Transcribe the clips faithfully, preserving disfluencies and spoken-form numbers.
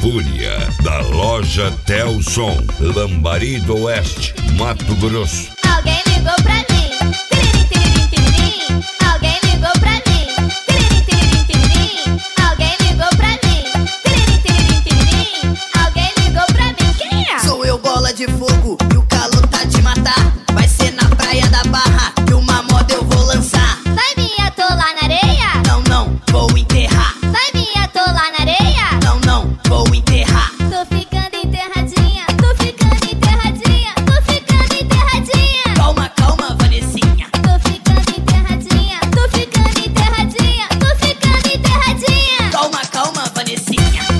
Fúria, da loja Telson, Lambari do Oeste, Mato Grosso. Alguém ligou pra mim, tiririm, tiririm, tiririm. Alguém ligou pra mim, tiririm, tiririm, tiririm. Alguém ligou pra mim, tiririm, tiririm, tiririm. Alguém ligou pra mim, quem é? Sou eu, bola de fogo, e o calor tá de matar. Vai ser na praia da Barra, que uma moda eu vou lançar. Vai me atolar na areia? Não, não, vou enterrar. Vai me atolar na areia? Não, não, vou enterrar. Tô ficando enterradinha, tô ficando enterradinha, tô ficando enterradinha. Calma, calma, Vanessinha. Tô ficando enterradinha, tô ficando enterradinha, tô ficando enterradinha. Calma, calma, Vanessinha.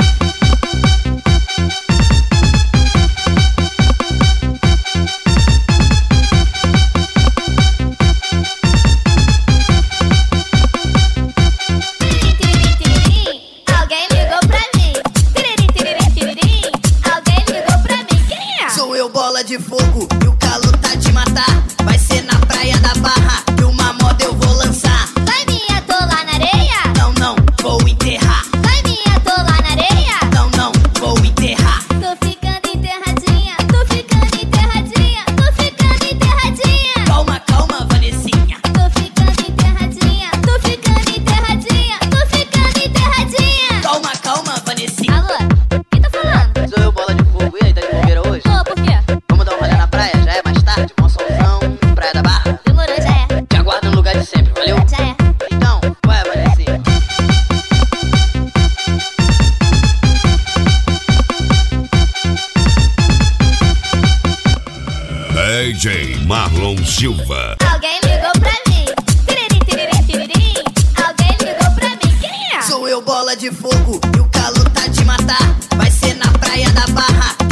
Alguém ligou pra mim, tiririm, tiririm, tiririm. Alguém ligou pra mim, quem é? Sou eu, bola de fogo, e o calor tá de matar. Vai ser na praia da Barra, que uma moda eu vou lançar. Vai me atolar na areia? Não, não, vou enterrar. Vai me atolar na areia? Não, não, vou enterrar. Tô ficando enterradinha, tô ficando enterradinha, tô ficando enterradinha. Calma, calma, Vanessinha. Tô ficando enterradinha, tô ficando enterradinha, tô ficando enterradinha. Calma, calma, Vanessinha. Alô, quem tá falando? Sou eu, bola de fogo, e aí, tá de bobeira hoje? Ô, por quê? Vamos dar um rolê na praia? Já é mais tarde, bom solzão, praia da Barra. Demorou, já é, Te aguardo no lugar de sempre, valeu? já é. Então, qual é, Vanessinha? D J Marlon Silva. Alguém ligou pra mim, tiririm, tiririm, tiririm. Alguém ligou pra mim, quem é? Sou eu, bola de fogo, e o calor tá de matar. Vai ser na praia da Barra,